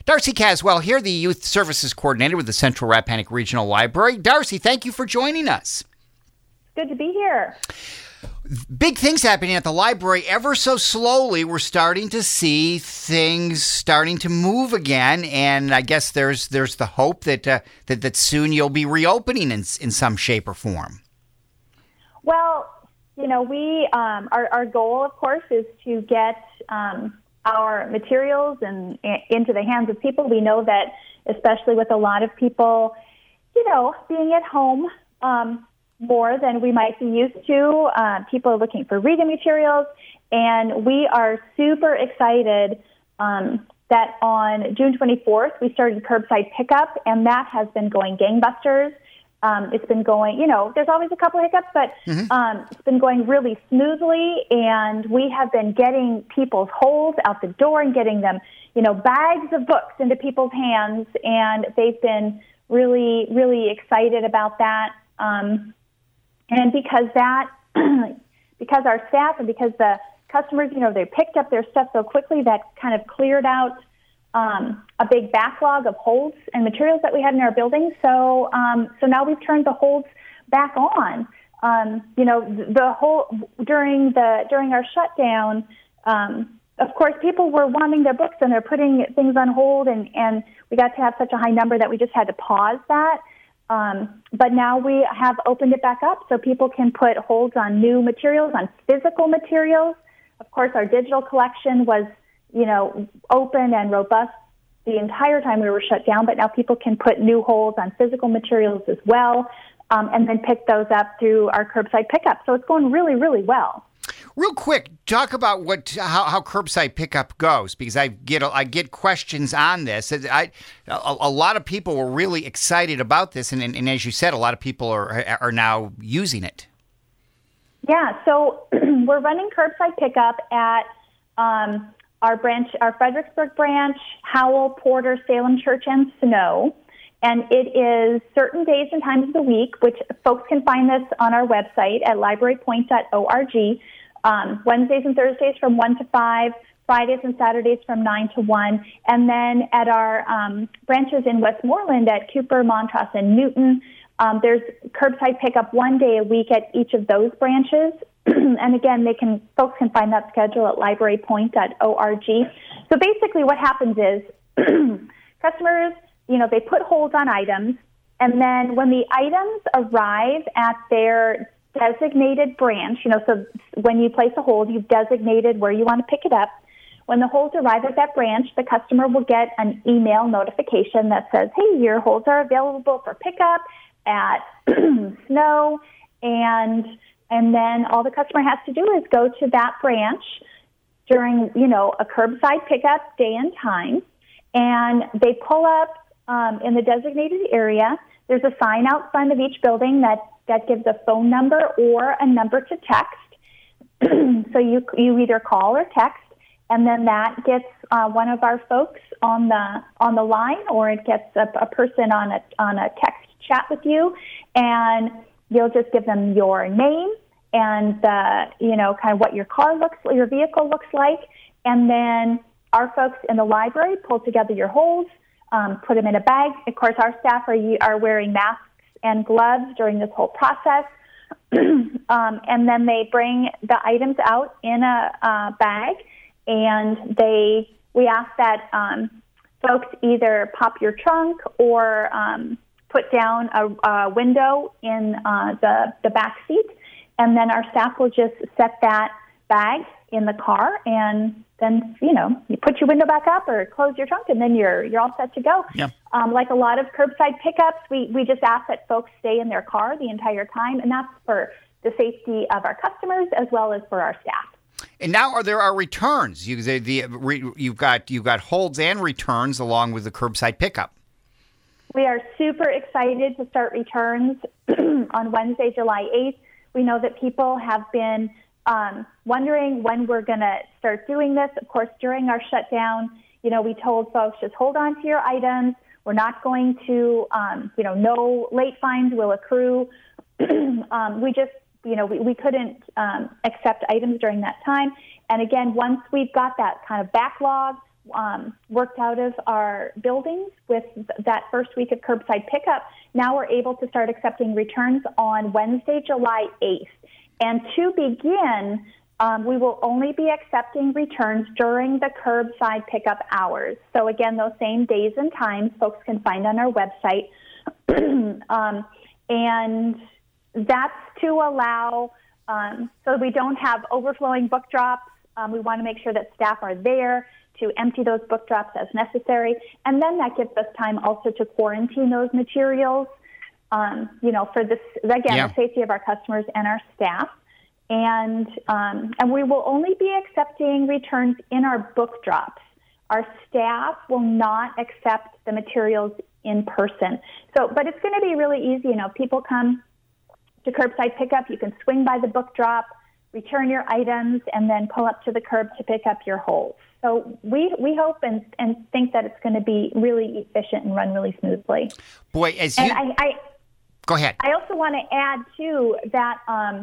Darcy Caswell here, the Youth Services Coordinator with the Central Rappahannock Regional Library. Darcy, thank you for joining us. Good to be here. Big things happening at the library. Ever so slowly, we're starting to see things starting to move again, and I guess there's the hope that soon you'll be reopening in some shape or form. Well, we our goal, of course, is to get our materials and into the hands of people. We know that, especially with a lot of people, being at home more than we might be used to, people are looking for reading materials, and we are super excited that on June 24th we started curbside pickup, and that has been going gangbusters. It's been going, there's always a couple hiccups, but it's been going really smoothly, and we have been getting people's holds out the door and getting them, bags of books into people's hands, and they've been really, really excited about that. And because because our staff and because the customers, they picked up their stuff so quickly, that kind of cleared out a big backlog of holds and materials that we had in our building. So now we've turned the holds back on. The whole during our shutdown, of course, people were wanting their books and they're putting things on hold, and we got to have such a high number that we just had to pause that. But now we have opened it back up so people can put holds on new materials, on physical materials. Of course, our digital collection was open and robust the entire time we were shut down, but now people can put new holds on physical materials as well, and then pick those up through our curbside pickup. So it's going really, really well. Real quick, talk about how curbside pickup goes, because I get questions on this. A lot of people were really excited about this, and as you said, a lot of people are now using it. Yeah, so we're running curbside pickup at our Fredericksburg branch, Howell, Porter, Salem Church, and Snow. And it is certain days and times of the week, which folks can find this on our website at librarypoint.org. Wednesdays and Thursdays from 1 to 5, Fridays and Saturdays from 9 to 1. And then at our branches in Westmoreland at Cooper, Montross, and Newton, there's curbside pickup one day a week at each of those branches. And again, folks can find that schedule at librarypoint.org. So basically what happens is customers, they put holds on items, and then when the items arrive at their designated branch, so when you place a hold, you've designated where you want to pick it up. When the holds arrive at that branch, the customer will get an email notification that says, hey, your holds are available for pickup at Snow, and then all the customer has to do is go to that branch during, a curbside pickup day and time, and they pull up in the designated area. There's a sign out front of each building that gives a phone number or a number to text. So you either call or text, and then that gets one of our folks on the line, or it gets a person on a text chat with you, and you'll just give them your name and kind of what your vehicle looks like, and then our folks in the library pull together your holds, put them in a bag. Of course, our staff are wearing masks and gloves during this whole process, and then they bring the items out in a bag, and we ask that folks either pop your trunk or put down a window in the back seat, and then our staff will just set that bag in the car, and then you put your window back up or close your trunk, and then you're all set to go. Yeah. Like a lot of curbside pickups, we just ask that folks stay in their car the entire time, and that's for the safety of our customers as well as for our staff. And now there are returns. You've got holds and returns along with the curbside pickup. We are super excited to start returns on Wednesday, July 8th. We know that people have been wondering when we're going to start doing this. Of course, during our shutdown, we told folks just hold on to your items. We're not going to, no late fines will accrue. We just, we couldn't accept items during that time. And again, once we've got that kind of backlog, worked out of our buildings with that first week of curbside pickup, now we're able to start accepting returns on Wednesday, July 8th. And to begin, we will only be accepting returns during the curbside pickup hours. So again, those same days and times folks can find on our website. And that's to allow, so we don't have overflowing book drops. We want to make sure that staff are there to empty those book drops as necessary. And then that gives us time also to quarantine those materials, for this, again, the safety of our customers and our staff. And we will only be accepting returns in our book drops. Our staff will not accept the materials in person. But it's going to be really easy. People come to curbside pickup. You can swing by the book drop, return your items, and then pull up to the curb to pick up your holes. So we hope and think that it's going to be really efficient and run really smoothly. Boy, go ahead. I also want to add, too, that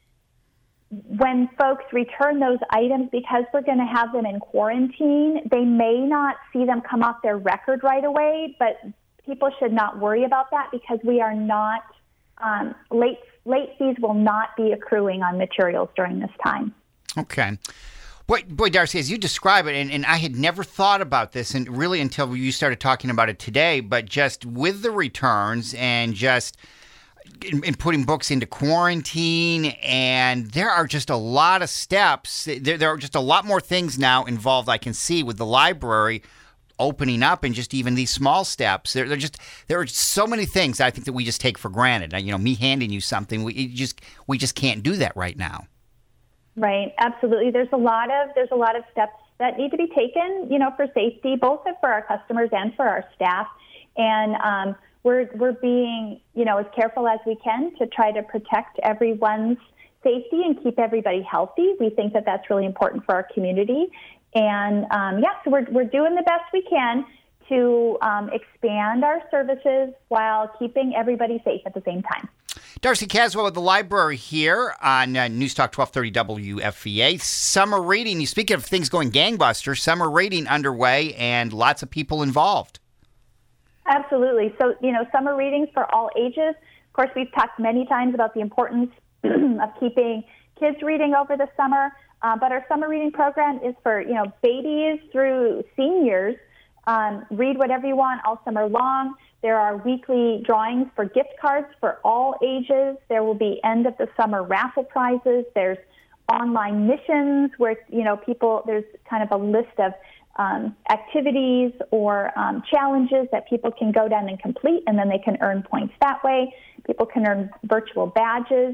when folks return those items, because we're going to have them in quarantine, they may not see them come off their record right away, but people should not worry about that because we are not, late fees will not be accruing on materials during this time. Okay. Boy, Darcy, as you describe it, and I had never thought about this, and really until you started talking about it today, but just with the returns and just in putting books into quarantine, and there are just a lot of steps. There are just a lot more things now involved I can see with the library opening up and just even these small steps. There are so many things I think that we just take for granted. Me handing you something, we just can't do that right now. Right, absolutely. There's a lot of steps that need to be taken, for safety, both for our customers and for our staff. And we're being, as careful as we can to try to protect everyone's safety and keep everybody healthy. We think that that's really important for our community. And so we're doing the best we can to expand our services while keeping everybody safe at the same time. Darcy Caswell with the library here on News Talk 1230 WFVA. Summer reading, you speak of things going gangbusters, summer reading underway and lots of people involved. Absolutely. So, summer readings for all ages. Of course, we've talked many times about the importance of keeping kids reading over the summer. But our summer reading program is for, babies through seniors. Read whatever you want all summer long. There are weekly drawings for gift cards for all ages. There will be end of the summer raffle prizes. There's online missions where, there's kind of a list of activities or challenges that people can go down and complete, and then they can earn points that way. People can earn virtual badges.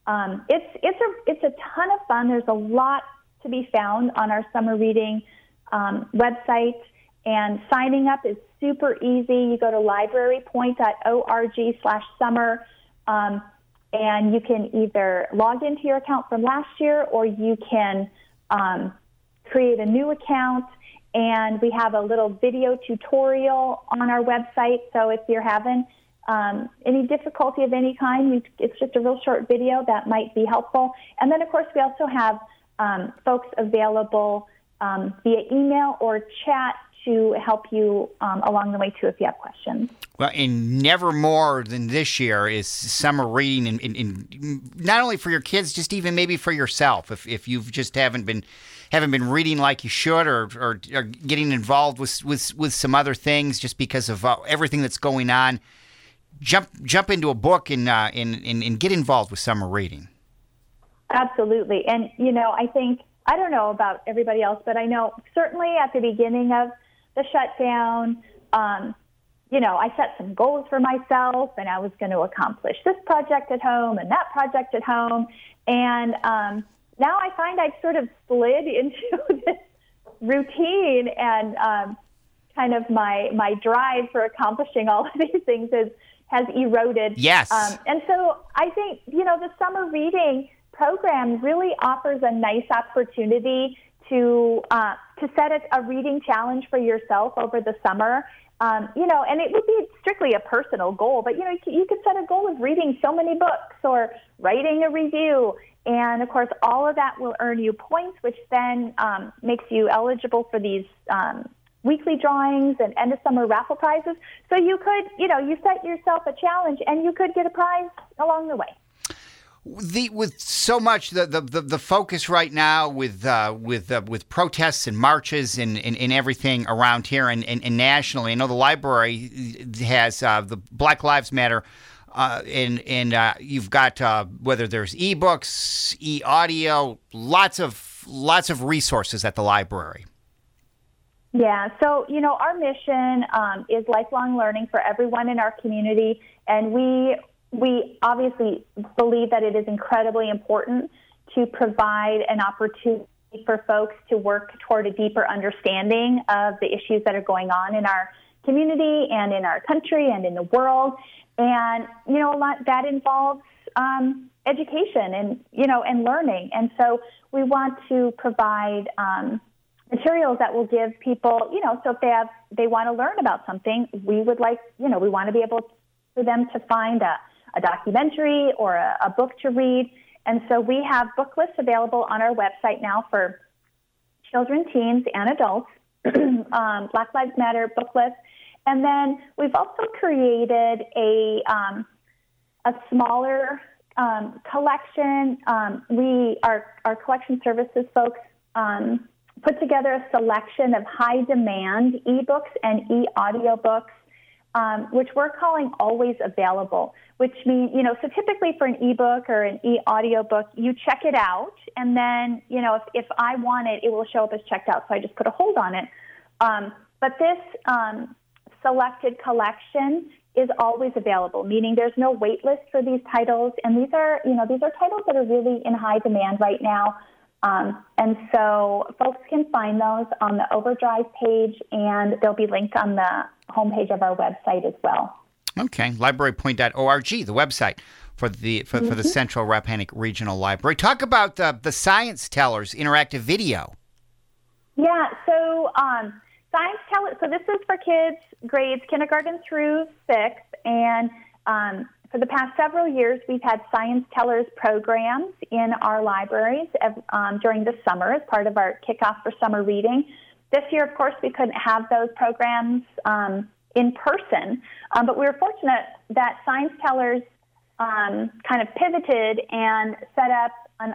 It's a ton of fun. There's a lot to be found on our summer reading website, and signing up is super easy. You go to librarypoint.org/summer, and you can either log into your account from last year or you can create a new account. And we have a little video tutorial on our website. So if you're having any difficulty of any kind, it's just a real short video that might be helpful. And then, of course, we also have folks available via email or chat to help you along the way, too, if you have questions. Well, and never more than this year is summer reading, in not only for your kids, just even maybe for yourself. If you've just haven't been reading like you should, or getting involved with some other things just because of everything that's going on, jump into a book and get involved with summer reading. Absolutely. And, I don't know about everybody else, but I know certainly at the beginning of the shutdown, I set some goals for myself, and I was going to accomplish this project at home and that project at home. And now I find I've sort of slid into this routine, and kind of my drive for accomplishing all of these things has eroded. Yes. And so I think, the summer reading program really offers a nice opportunity to set a reading challenge for yourself over the summer. And it would be strictly a personal goal, but, you could set a goal of reading so many books or writing a review. And, of course, all of that will earn you points, which then makes you eligible for these weekly drawings and end of summer raffle prizes. So you could, you set yourself a challenge and you could get a prize along the way. With so much the focus right now with protests and marches and everything around here and nationally, I know the library has the Black Lives Matter, and you've got whether there's ebooks, e-audio, lots of resources at the library. Yeah, so, our mission is lifelong learning for everyone in our community, and we obviously believe that it is incredibly important to provide an opportunity for folks to work toward a deeper understanding of the issues that are going on in our community and in our country and in the world. And, a lot that involves education and learning. And so we want to provide materials that will give people, so if they want to learn about something, we would like, we want to be able for them to find a documentary or a book to read. And so we have book lists available on our website now for children, teens, and adults, Black Lives Matter book list. And then we've also created a smaller collection. Our collection services folks put together a selection of high-demand ebooks and e-audiobooks, which we're calling always available, which means, so typically for an ebook or an e-audiobook, you check it out, and then, if I want it, it will show up as checked out, so I just put a hold on it. But this selected collection is always available, meaning there's no wait list for these titles, and these are titles that are really in high demand right now. And so folks can find those on the Overdrive page, and they'll be linked on the homepage of our website as well. Okay, librarypoint.org, the website for the Central Rappahannock Regional Library. Talk about the Science Tellers interactive video. Yeah, so Science Tellers. So this is for kids grades kindergarten through 6th, and for the past several years, we've had Science Tellers programs in our libraries during the summer as part of our kickoff for summer reading. This year, of course, we couldn't have those programs in person, but we were fortunate that Science Tellers kind of pivoted and set up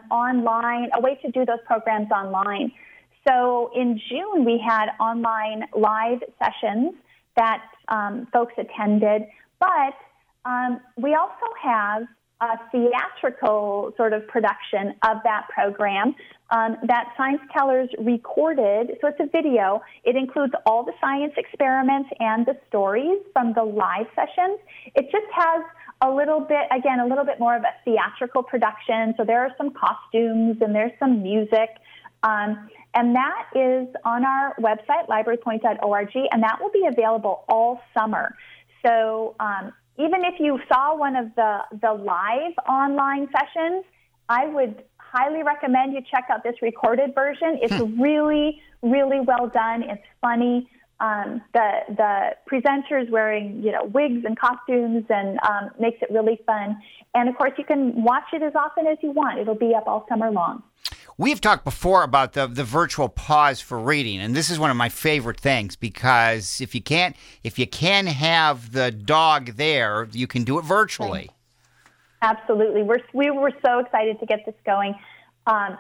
a way to do those programs online. So in June, we had online live sessions that folks attended, but we also have a theatrical sort of production of that program that Science Tellers recorded. So it's a video. It includes all the science experiments and the stories from the live sessions. It just has a little bit more of a theatrical production. So there are some costumes and there's some music. And that is on our website, librarypoint.org, and that will be available all summer. So even if you saw one of the live online sessions, I would highly recommend you check out this recorded version. It's really, really well done. It's funny. The presenters wearing, wigs and costumes and makes it really fun. And, of course, you can watch it as often as you want. It'll be up all summer long. We've talked before about the virtual pause for reading, and this is one of my favorite things because if you can have the dog there, you can do it virtually. Absolutely. We were so excited to get this going. And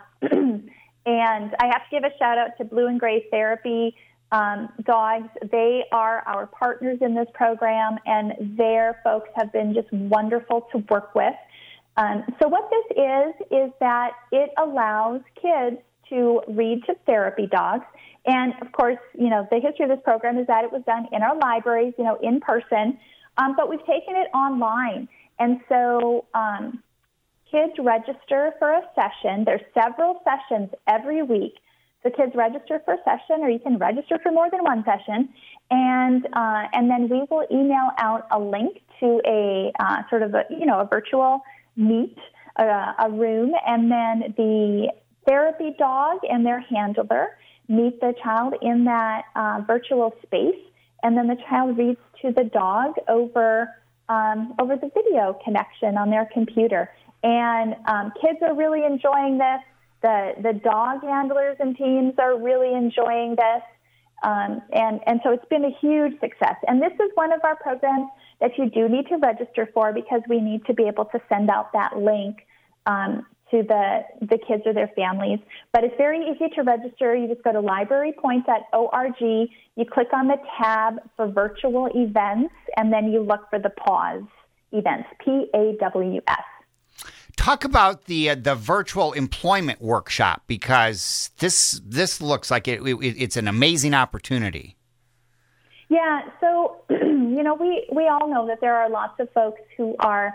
I have to give a shout out to Blue and Gray Therapy Dogs. They are our partners in this program, and their folks have been just wonderful to work with. So what this is that it allows kids to read to therapy dogs. And, of course, the history of this program is that it was done in our libraries, in person, but we've taken it online. And so kids register for a session. There's several sessions every week. So kids register for a session, or you can register for more than one session. And then we will email out a link to a sort of a virtual meet, a room, and then the therapy dog and their handler meet the child in that virtual space, and then the child reads to the dog over the video connection on their computer. And kids are really enjoying this. The dog handlers and teams are really enjoying this. And so it's been a huge success. And this is one of our programs that you do need to register for, because we need to be able to send out that link to the kids or their families. But it's very easy to register. You just go to librarypoint.org. You click on the tab for virtual events, and then you look for the PAWS events, PAWS. Talk about the virtual employment workshop, because this looks like it's an amazing opportunity. Yeah, so we all know that there are lots of folks who are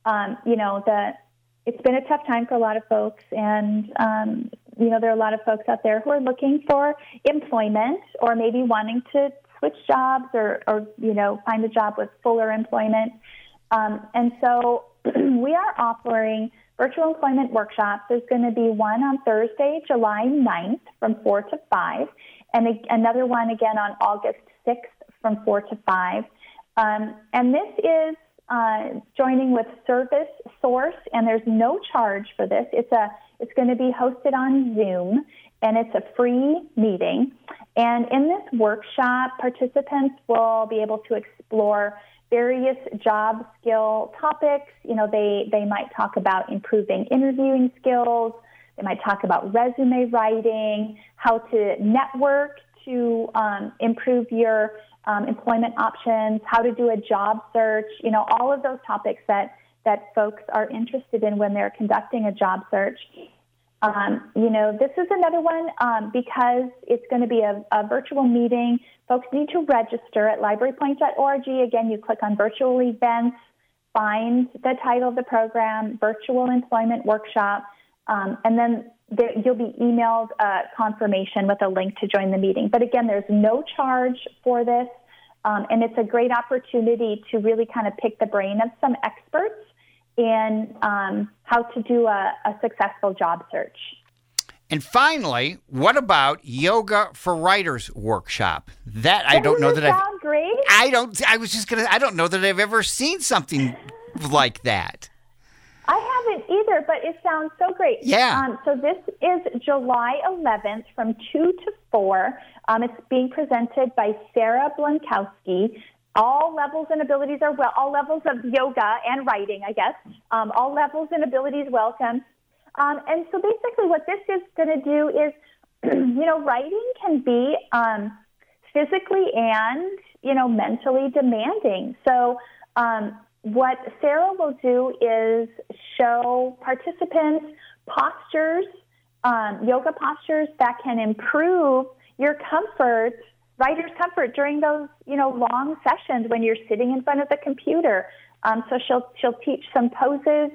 it's been a tough time for a lot of folks, and there are a lot of folks out there who are looking for employment, or maybe wanting to switch jobs, or find a job with fuller employment. And so we are offering virtual employment workshops. There's going to be one on Thursday, July 9th from 4 to 5, and another one again on August 6th from 4 to 5. And this is joining with Service Source, and there's no charge for this. It's going to be hosted on Zoom, and it's a free meeting. And in this workshop, participants will be able to explore various job skill topics. They might talk about improving interviewing skills. They might talk about resume writing, how to network to improve your employment options, how to do a job search, all of those topics that folks are interested in when they're conducting a job search. This is another one because it's going to be a virtual meeting. Folks need to register at librarypoint.org. Again, you click on virtual events, find the title of the program, Virtual Employment Workshop, and then you'll be emailed confirmation with a link to join the meeting. But again, there's no charge for this, and it's a great opportunity to really kind of pick the brain of some experts in how to do a successful job search. And finally, what about Yoga for Writers workshop? That I don't know that sound great? I don't know that I've ever seen something like that. I haven't either, but it sounds so great. Yeah. So this is July 11th from 2 to 4. It's being presented by Sarah Blankowski. All levels and abilities all levels of yoga and writing, I guess. All levels and abilities welcome. And so basically what this is going to do is, writing can be physically and, mentally demanding. So what Sarah will do is show participants postures, yoga postures that can improve your comfort, writer's comfort during those, long sessions when you're sitting in front of the computer. So she'll teach some poses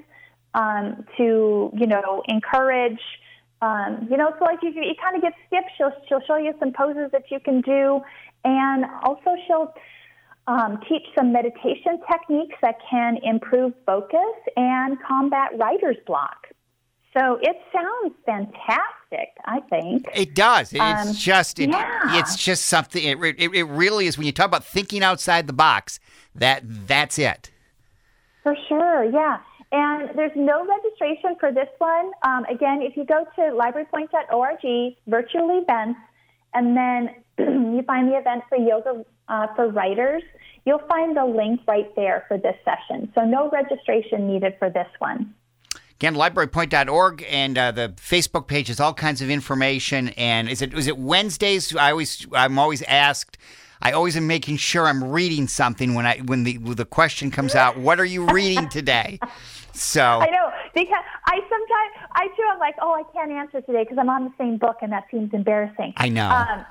to, encourage, so like you kind of get stiff. She'll show you some poses that you can do. And also she'll teach some meditation techniques that can improve focus and combat writer's block. So it sounds fantastic, I think. It does. It's just something. It really is. When you talk about thinking outside the box, that's it. For sure, yeah. And there's no registration for this one. Again, if you go to librarypoint.org, virtual events, and then you find the event for Yoga for Writers, you'll find the link right there for this session. So no registration needed for this one. Again, librarypoint.org, and the Facebook page has all kinds of information. And is it Wednesdays? I'm always asked. I always am making sure I'm reading something when the question comes out. What are you reading today? So I know, because I too am like, I can't answer today because I'm on the same book, and that seems embarrassing. I know,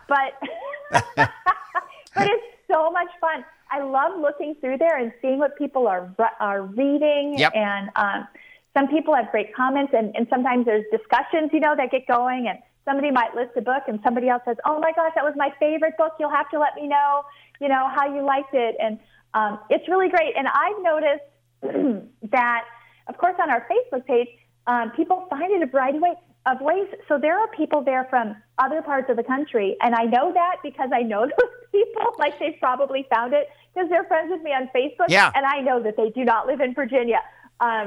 but it's so much fun. I love looking through there and seeing what people are reading. Yep. And some people have great comments, and sometimes there's discussions, that get going, and somebody might list a book and somebody else says, oh my gosh, that was my favorite book. You'll have to let me know, how you liked it. And it's really great. And I've noticed that, of course, on our Facebook page, people find it a variety of ways. So there are people there from other parts of the country. And I know that because I know those people, like they've probably found it because they're friends with me on Facebook. Yeah. And I know that they do not live in Virginia.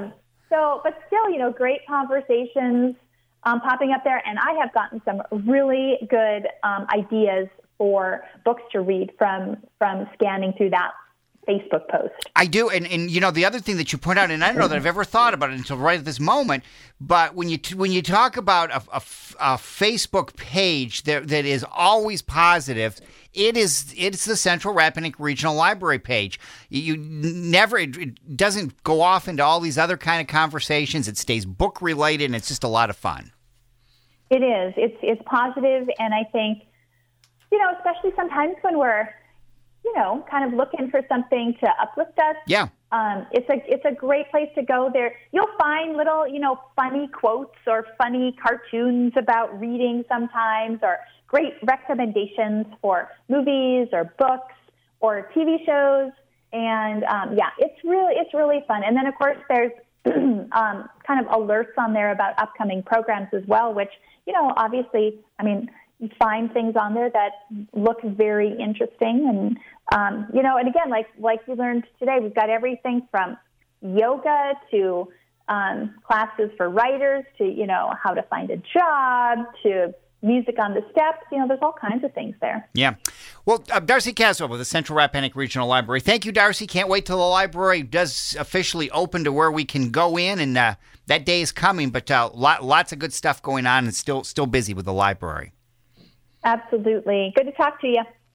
But still, great conversations popping up there. And I have gotten some really good ideas for books to read from scanning through that Facebook post. I do, and the other thing that you point out, and I don't know that I've ever thought about it until right at this moment, but when you talk about a Facebook page that is always positive, it's the Central Rappahannock Regional Library page. It doesn't go off into all these other kind of conversations. It stays book related, and it's just a lot of fun. It is. It's positive, and I think especially sometimes when we're kind of looking for something to uplift us. Yeah. It's a great place to go there. You'll find little, funny quotes or funny cartoons about reading sometimes, or great recommendations for movies or books or TV shows. And it's really fun. And then of course there's kind of alerts on there about upcoming programs as well, which, obviously, you find things on there that look very interesting. And, and again, like we learned today, we've got everything from yoga to classes for writers to, how to find a job to music on the steps. There's all kinds of things there. Yeah. Well, Darcy Caswell with the Central Rappahannock Regional Library. Thank you, Darcy. Can't wait till the library does officially open to where we can go in, and that day is coming, but lots of good stuff going on, and still busy with the library. Absolutely. Good to talk to you.